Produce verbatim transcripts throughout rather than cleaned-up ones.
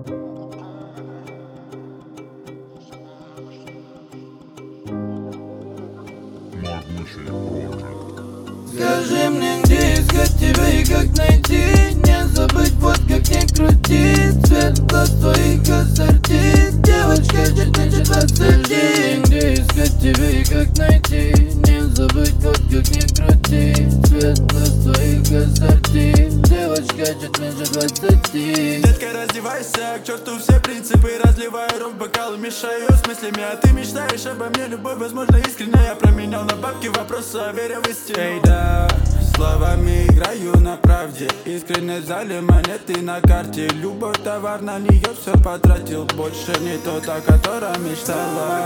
Скажи мне, где искать тебя и как найти? Не забыть, вот как не крути. Цвет глаз твоих ассорти. Девочка, чуть меньше двадцати. Где искать тебя и как найти? Не забыть, вот как не крути. Цвет глаз твоих ассорти. Девочка, чуть меньше двадцати. Детка, раздевайся, к черту все принципы. Разливаю ром в бокал, мешаю с мыслями. А ты мечтаешь обо мне, любовь, возможно, искренняя. Променял на бабки вопрос, а веря в истину. Эй, да, словами играю на правде. Искренне в зале, монеты на карте. Любовь, товар, на нее все потратил. Больше не тот, о котором мечтала.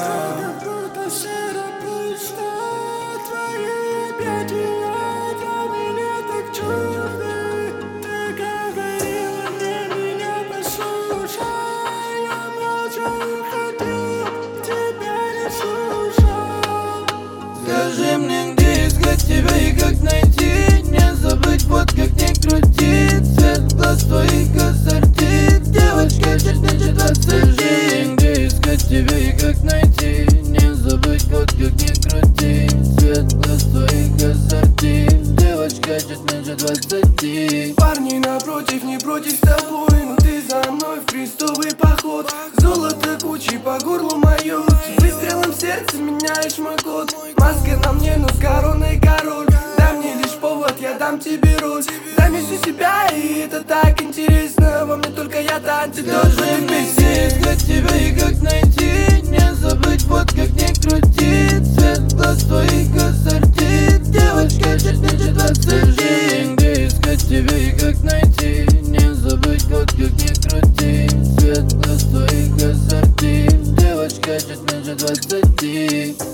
Скажи мне, где искать тебя и как найти? Не забыть, вот как не крути. Цвет глаз твоих ассорти. Девочка, чуть меньше двадцати. Где искать тебя и как найти? Не забыть, вот как не крути. Цвет глаз твоих ассорти. Девочка, чуть меньше двадцати. Парни напротив, не против с тобой, но ты за мной в крестовый поход. Золото кучей по горлу мое. Выстрелом в сердце меняешь мой код. Маска на мне, но с короной король. Дай мне лишь повод, я дам тебе роль. Дай мне всю себя, и это так интересно. Во мне только я танцы. Скажи мне, где искать тебя и как найти? Не забыть, вот как не крути. Цвет глаз твоих ассорти. Девочка, чуть меньше двадцати. Где искать тебя и как найти? Не забыть, вот как не крути. Цвет глаз твоих ассорти. Девочка, чуть меньше двадцати.